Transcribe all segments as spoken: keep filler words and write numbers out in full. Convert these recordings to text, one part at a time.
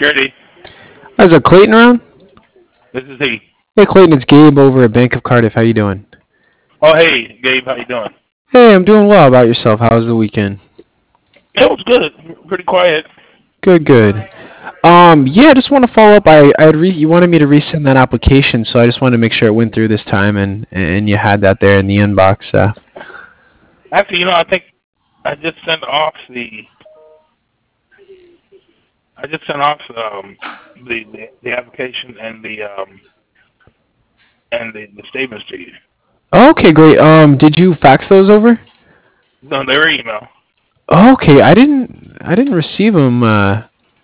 Security. Is that Clayton around? This is he. Hey Clayton, it's Gabe over at Bank of Cardiff. How you doing? Oh, hey, Gabe. How you doing? Hey, I'm doing well. How about yourself? How was the weekend? It was good. Pretty quiet. Good, good. Um, yeah, I just want to follow up. I, I had re- you wanted me to resend that application, so I just wanted to make sure it went through this time, and and you had that there in the inbox. Uh, Actually, you know, I think I just sent off the. I just sent off um, the, the the application and the um and the, the statements to you. okay, great. Um, did you fax those over? No, they were email. Okay, I didn't I didn't receive them. Uh,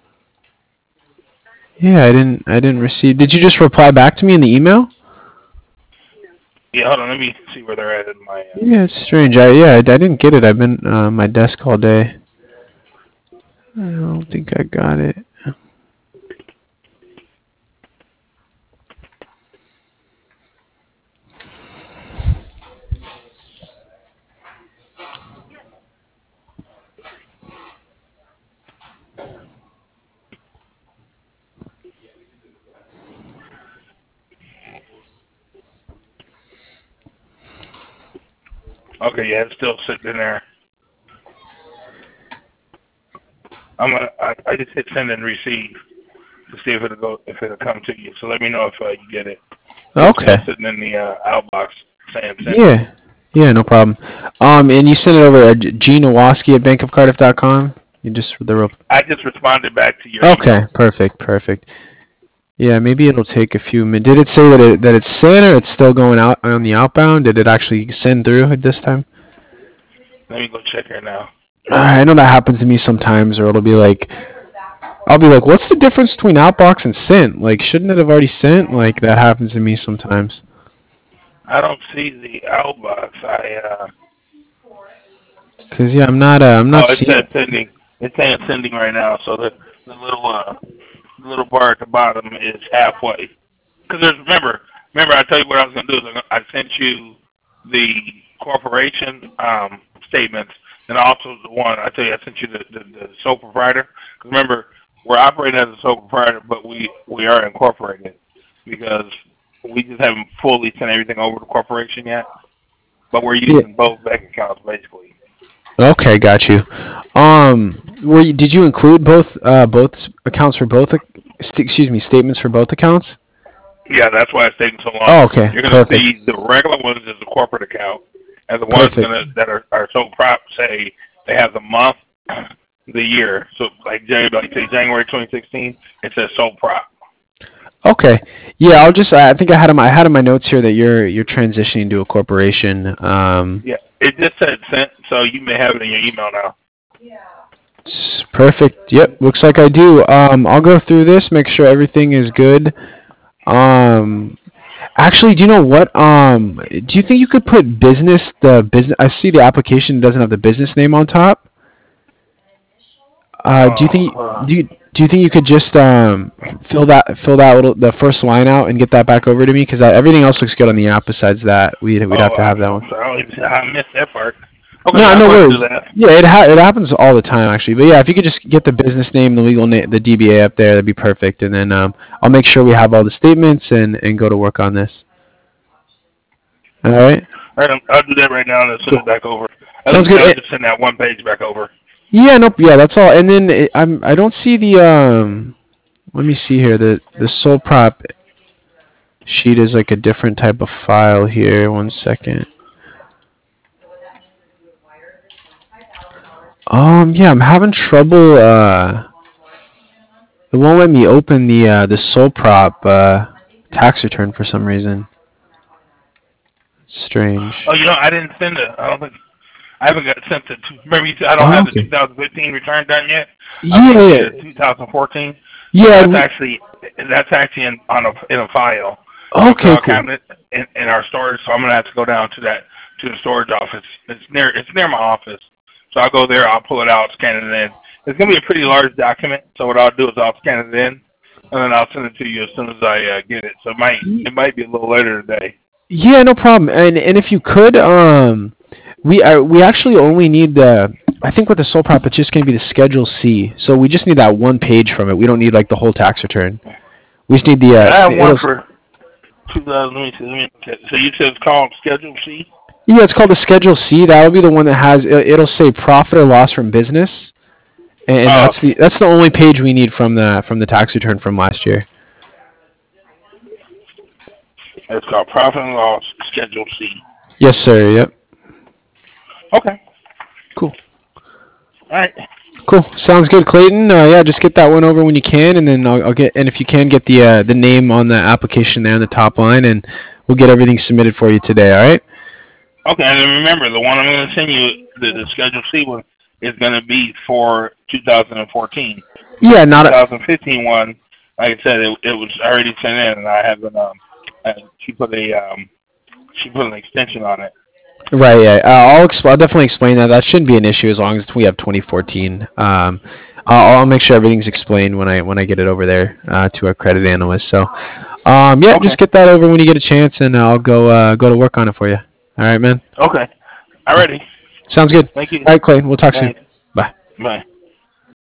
yeah, I didn't I didn't receive. Did you just reply back to me in the email? Yeah, hold on. Let me see where they're at in my. Uh, Yeah, it's strange. I yeah, I, I didn't get it. I've been uh, on my desk all day. I don't think I got it. okay, yeah, it's still sitting in there. I'm gonna. I, I just hit send and receive to see if it'll go if it'll come to you. So let me know if uh, you get it. It's Okay. still sitting in the uh, outbox saying send. Yeah. Yeah, no problem. Um, and you sent it over to Gene Owoski at bank of cardiff dot com. You just the real. I just responded back to your Okay, email. perfect, perfect. Yeah, maybe it'll take a few minutes. Did it say that it that it's sent or it's still going out on the outbound? Did it actually send through at this time? Let me go check here now. Uh, I know that happens to me sometimes, or it'll be like, I'll be like, what's the difference between outbox and sent? Like, shouldn't it have already sent? Like, that happens to me sometimes. I don't see the outbox. I uh Cause yeah, I'm not, uh, I'm not oh, it seeing. says sending. It's saying sending right now. So the the little uh the little bar at the bottom is halfway. Because there's remember remember I tell you what I was gonna do is I'm gonna, I sent you the corporation um statements and also the one I tell you I sent you the the, the sole proprietor. Because remember we're operating as a sole proprietor, but we we are incorporated because we just haven't fully sent everything over to corporation yet. But we're Yeah. using both bank accounts basically. Okay, got you. Um, were you, did you include both, uh, both s- accounts for both? ac- st- Excuse me, statements for both accounts? Yeah, that's why it's taking so long. Oh, okay, You're gonna perfect, see the regular ones as a corporate account, and the ones perfect. gonna that are, are so prop say they have the month, the year. So like Jan- like say January twenty sixteen, it says sole prop. Okay. Yeah, I'll just. I think I had in my I had in my notes here that you're you're transitioning to a corporation. Um, Yeah, it just said sent, so you may have it in your email now. s- perfect. Yep, looks like I do. Um, I'll go through this, make sure everything is good. Um, actually, do you know what? Um, do you think you could put business the business? I see the application doesn't have the business name on top. Uh, do you think Oh, uh, do you do you think you could just um fill that fill that little the first line out and get that back over to me? Because everything else looks good on the app besides that. We'd we'd have oh, to I, have that I'm one. sorry, I, don't even, I missed that part. Okay, No, I'll no go ahead and worries. do that. Yeah, it ha- it happens all the time actually. But yeah, if you could just get the business name, the legal name, the D B A up there, that'd be perfect. And then um, I'll make sure we have all the statements and and go to work on this. All right. All right, I'm, I'll do that right now and I'll send Cool. it back over. At Sounds least good. I'll Eh, just send that one page back over. yeah. Nope. Yeah. That's all. And then it, I'm I don't see the um. Let me see here. The the sole prop sheet is like a different type of file here. One second. Um. Yeah. I'm having trouble. Uh. It won't let me open the uh the sole prop uh tax return for some reason. Strange. Oh, you know, I didn't send it. I don't think I haven't got sent the. two- Remember, you said I don't Oh, have the okay. two thousand fifteen return done yet. I sent you Yeah. the two thousand fourteen, so Yeah. that's We, actually that's actually in on a in a file in a okay. file Cool. cabinet in, in our storage. So I'm gonna have to go down to that to the storage office. It's near it's near my office, so I'll go there. I'll pull it out, scan it in. It's gonna be a pretty large document. So what I'll do is I'll scan it in, and then I'll send it to you as soon as I uh, get it. So it might it might be a little later today. Yeah. No problem. And and if you could um. We uh, we actually only need the I think with the sole prop, it's just going to be the Schedule C. So we just need that one page from it. We don't need like the whole tax return. We just need the. Uh, I have the- one it'll- for two thousand. Let me see. Let me look at it. So you said it's called Schedule C? Yeah, it's called the Schedule C. That'll be the one that has. it- It'll say profit or loss from business, and Oh. that's the that's the only page we need from the from the tax return from last year. It's called Profit and Loss Schedule C. Yes, sir. Yep. Okay. Cool. All right. Cool. Sounds good, Clayton. Uh, yeah, just get that one over when you can, and then I'll, I'll get. And if you can, get the uh, the name on the application there on the top line, and we'll get everything submitted for you today. All right. Okay, and then remember, the one I'm going to send you, the, the Schedule C one, is going to be for two thousand fourteen. Yeah, not a, two thousand fifteen one, like I said, it, it was already sent in, and I haven't. Um, uh, she put a um, she put an extension on it. right. Yeah, uh, I'll expl- I'll definitely explain that. That shouldn't be an issue as long as we have twenty fourteen. Um, I'll, I'll make sure everything's explained when I when I get it over there uh, to our credit analyst. So, um, yeah, Okay. just get that over when you get a chance, and I'll go uh, go to work on it for you. All right, man. Okay, alrighty. Sounds good. Thank you. All right, Clayton. We'll talk soon. Thanks. Bye. Bye.